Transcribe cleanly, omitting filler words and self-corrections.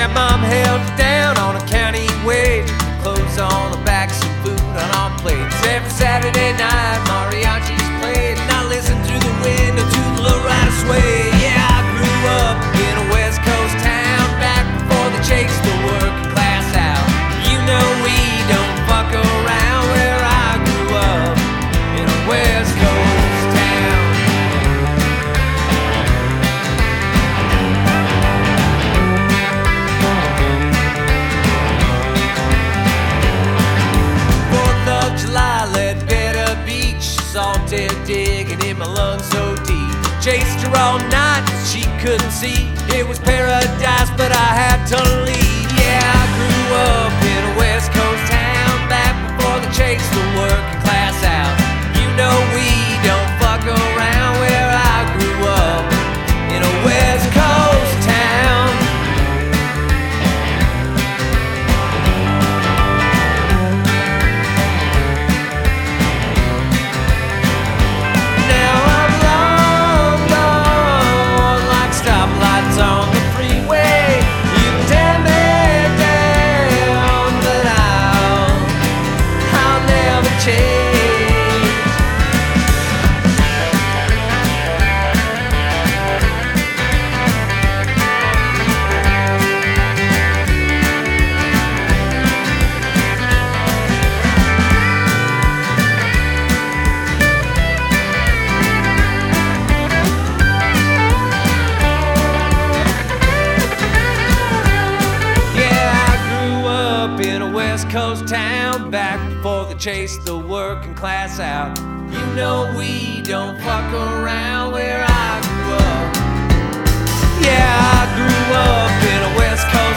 mom held us down on a county wage, clothes on the backs and food on our plates. Every Saturday night, mariachis played, and I listened through the window to the lowrider sway. Yeah, I grew up in a West Coast town, back before they chased the working class out. You know we don't fuck around where I grew up, in a West Coast town. July, Ledbetter Beach, salted digging in my lungs so deep. Chased her all night, she couldn't see. It was paradise, but I had to leave. Yeah, I grew up in a West Coast town, back before they chased the working class out. You know we don't fuck around where I grew up, in a West Coast town. On the freeway, you can tear me down, but I'll never change. In a West Coast town, back before they chased the working class out. You know we don't fuck around where I grew up. Yeah, I grew up in a West Coast